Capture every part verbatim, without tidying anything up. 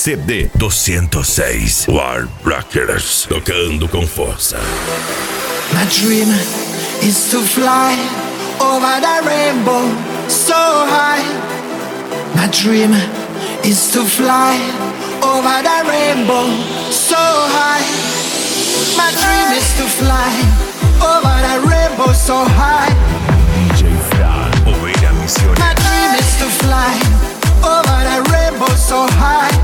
C D do cento e seis. War Rockers, tocando com força. My dream is to fly over the rainbow so high. My dream is to fly over the rainbow so high. My dream is to fly over the rainbow so high. D J Fran, Oveja Missionária. My dream is to fly over the rainbow so high.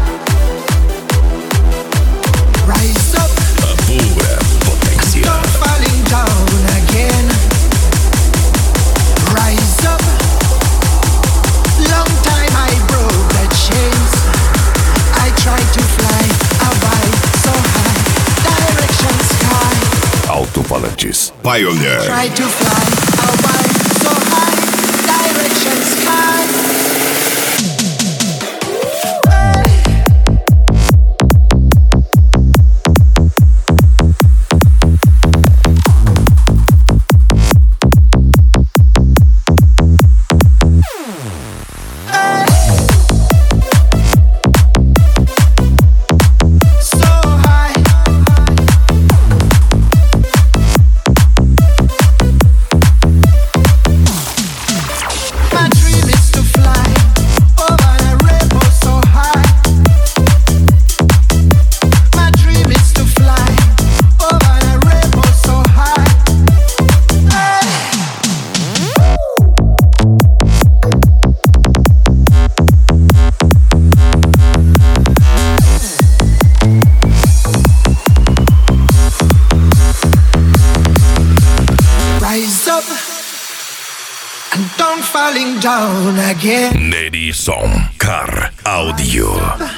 Rise up, a pura potência. don't falling down again. Rise up, long time I broke the chains. I tried to fly away so high, direction sky. Alto-falantes Pioneer. Try to fly away so high, direction sky. Falling down again. Nedison Car Audio.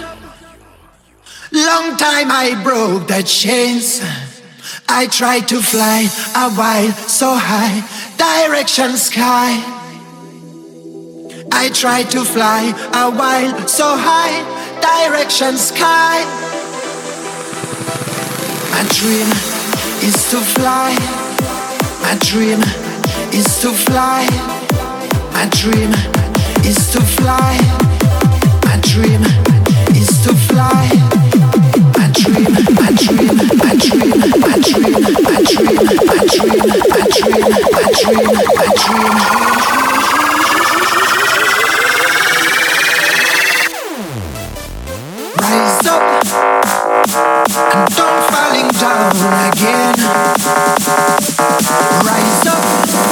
Long time I broke the chains. I tried to fly a while so high, direction sky. I tried to fly a while so high, direction sky. My dream is to fly. My dream is to fly. My dream is to fly. My dream is to fly. My dream, my dream, my dream, my dream, my dream, my dream, my dream, my dream, my dream. Rise up and don't falling down again. Rise up.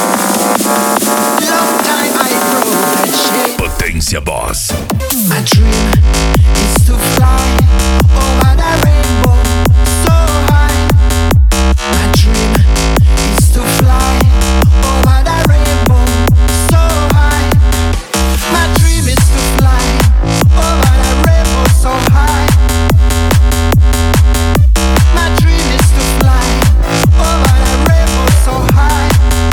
Long time I broke that chain. Potência Boss. My dream is to fly over the rainbow so high. My dream is to fly over the rainbow so high. My dream is to fly over the rainbow so high. My dream is to fly over the rainbow so high.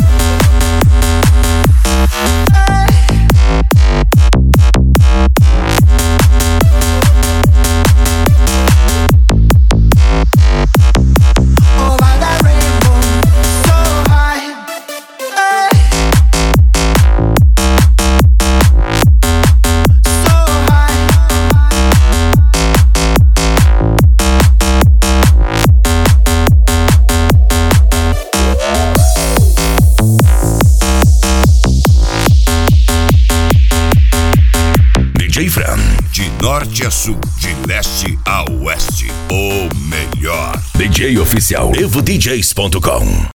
De norte a sul, de leste a oeste, o melhor. D J oficial evo D Js ponto com.